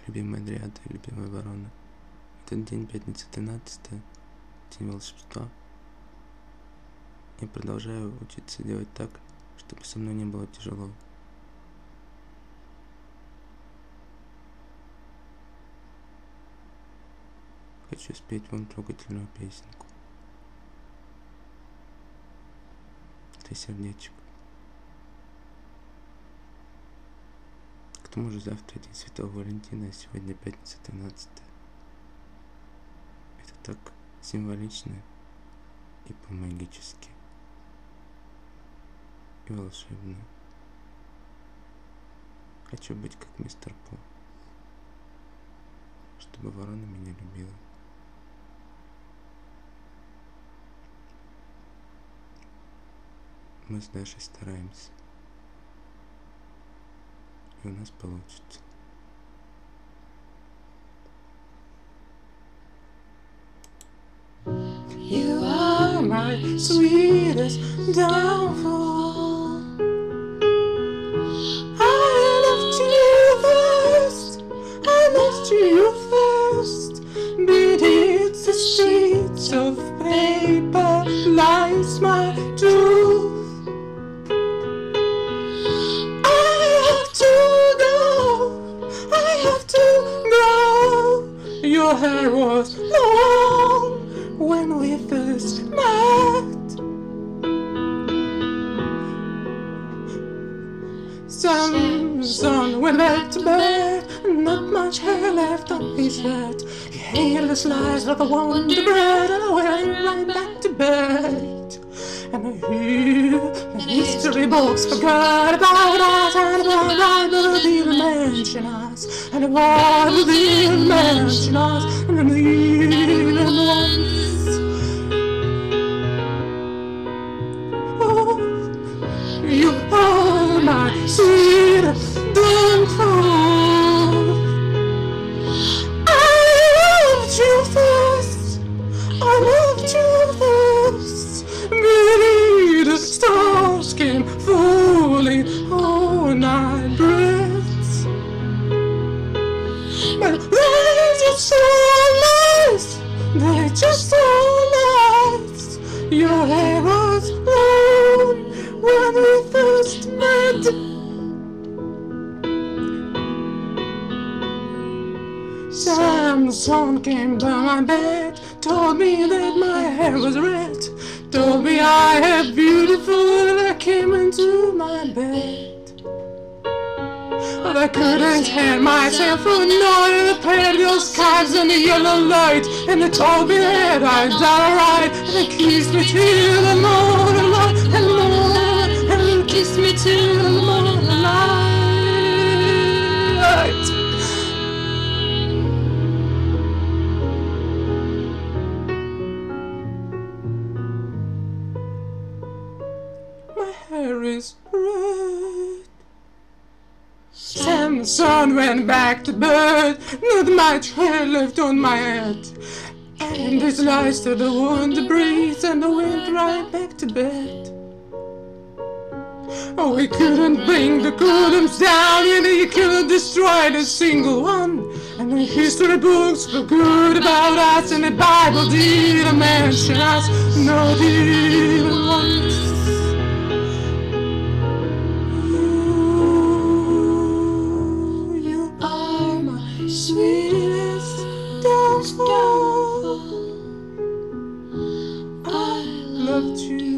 любимая дриада и любимая ворона. Этот день, пятница 13-е, день волшебства. Я продолжаю учиться делать так, чтобы со мной не было тяжело. Хочу спеть вам трогательную песенку. Для сердечек. К тому же завтра день Святого Валентина, а сегодня пятница 13-е. Это так символично и по-магически, и волшебно. Хочу быть как мистер По, чтобы ворона меня любила. Мы с Дашей стараемся, и у нас получится. You are my sweetest downfall. I loved you first, I loved you first. Beneath the sheets of paper lies my truth. I have to go. Your hair was long when we first met. Samson went back to bed, not much hair left on his head. He ate the slice of the Wonder Bread and I went right back to bed. And the history books forgot about us, and the Bible didn't mention us, and the Bible didn't mention us, and even once. Oh, you are my sweet downfall. I loved you first, I loved you first. Beneath the stars came falling on our breaths. But they're just so nice, they're just so nice. Your hair was long when we first met. Samson came by my bed, told me that my hair was red, told me I had beautiful, and I came into my bed. But I couldn't hand myself for annoying the pale skies and the yellow light, and they told me that I'd done alright, and they kissed me till the morning light, and the morning, and they kissed me till the morning light. My hair is red. Samson went back to bed, not much hair left on my head. And his lies to the Wonder Breeze, and I went right back to bed. Oh, we couldn't bring the columns down, and he couldn't destroy a single one. And the history books were good about us, and the Bible didn't mention us, not even once. You are my sweetest downfall. I loved you.